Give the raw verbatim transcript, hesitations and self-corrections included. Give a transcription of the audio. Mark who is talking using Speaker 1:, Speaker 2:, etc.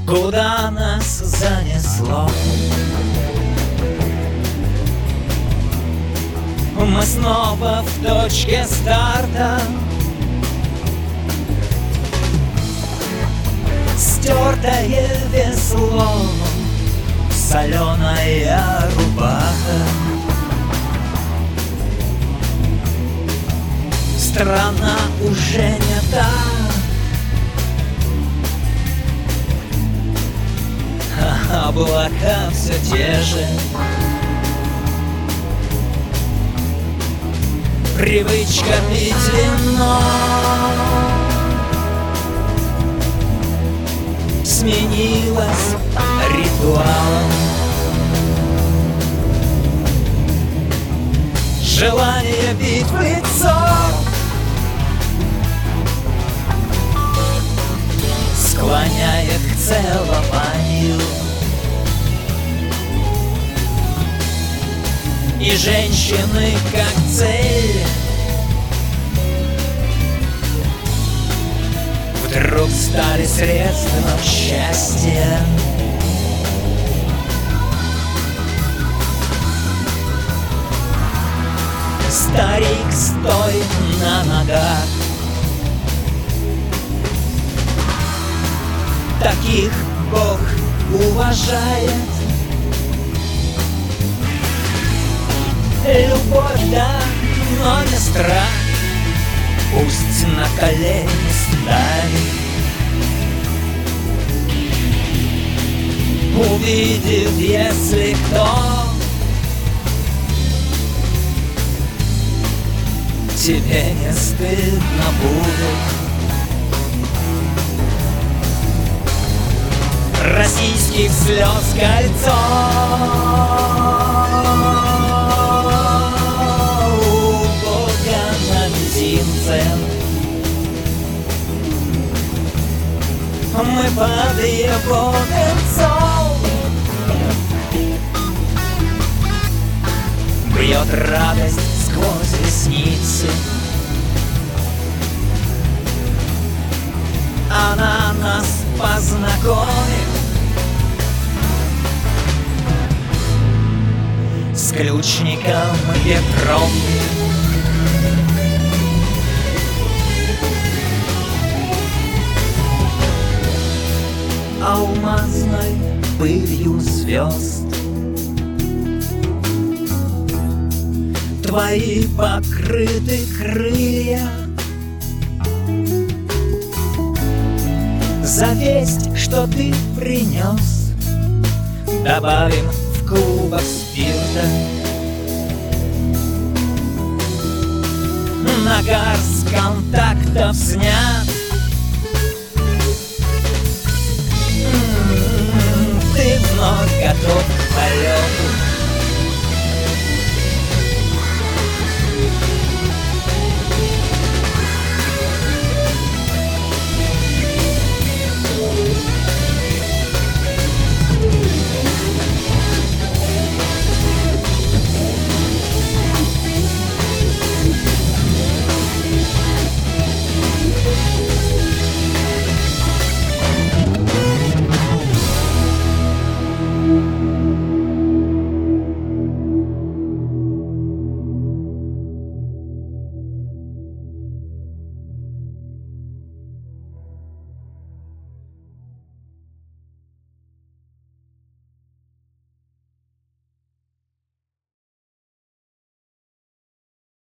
Speaker 1: Куда нас занесло? Мы снова в точке старта. Стертое весло, соленая рубаха. Страна уже не та. А облака все те же. Привычка пить вино сменилась ритуалом. Желание бить в лицо склоняет к целованию. И женщины как цель вдруг стали средством счастья. Старик, стой на ногах. Таких Бог уважает. Любовь, да, но не страх. Пусть на колени ставит. Увидит, если кто, тебе не стыдно будет. Российских слез кольцо у Бога на мизинце. Мы под его кольцом. Бьет радость сквозь ресницы. Она нас познакомит с ключником Петром. Алмазной пылью звезд твои покрыты крылья. За весть, что ты принес, добавим в кубок спирта. Нагар с контактов снят. Ты вновь готов к полету.